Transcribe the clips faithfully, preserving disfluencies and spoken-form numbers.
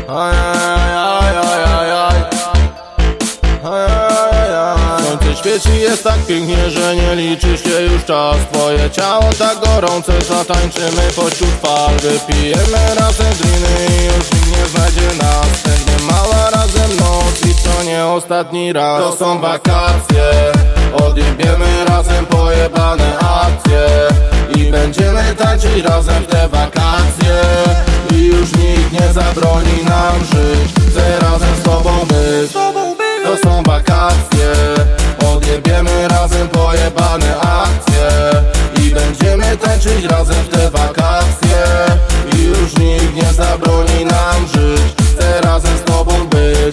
Słońce świeci, jest tak pięknie, że nie liczy się już czas. Twoje ciało tak gorące, zatańczymy pośród fal. Wypijemy razem driny i już nikt nie znajdzie nas. Będzie mała razem noc i to nie ostatni raz. To są wakacje, odjebiemy razem pojebane akcje i będziemy tańczyć razem w te wakacje. I już nikt nie zabroni nam żyć, chcę razem z tobą być. To są wakacje, odjebiemy razem pojebane akcje i będziemy tańczyć razem w te wakacje. I już nikt nie zabroni nam żyć, chcę razem z tobą być.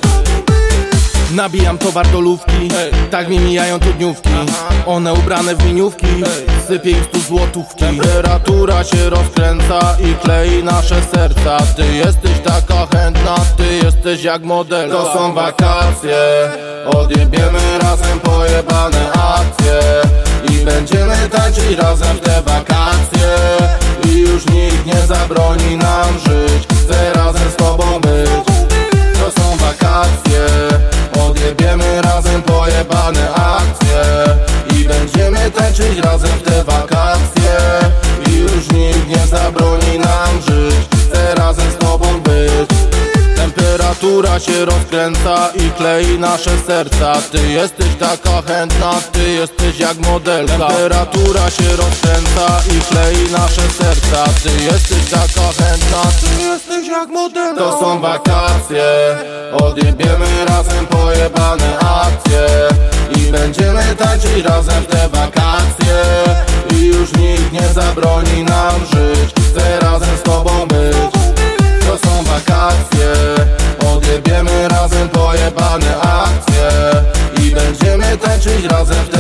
Nabijam towar do lówki, hey. Tak mi mijają tu dniówki. One ubrane w miniówki, hey. Sypię im stu złotówki. Temperatura się rozkręca i klei nasze serca. Ty jesteś taka chętna, ty jesteś jak model. To są wakacje, odjebiemy razem pojebane akcje i będziemy tańczyć razem w te wakacje. I już nikt nie zabroni nam żyć, chcę razem z tobą być. To są wakacje, odjebiemy razem pojebane akcje i będziemy tańczyć razem w te wakacje. I już nikt nie zabroni nam żyć, chcę razem z tobą być. Temperatura się rozkręca i klei nasze serca. Ty jesteś taka chętna, ty jesteś jak modelka. Temperatura się rozkręca i klei nasze serca. Ty jesteś taka chętna, ty jesteś jak modelka. To są wakacje, odjebiemy razem pojebane akcje i będziemy tańczyć razem w te wakacje. I już nikt nie zabroni nam żyć, chcę razem z tobą być. To są wakacje, odjebiemy razem pojebane akcje i będziemy tańczyć razem w te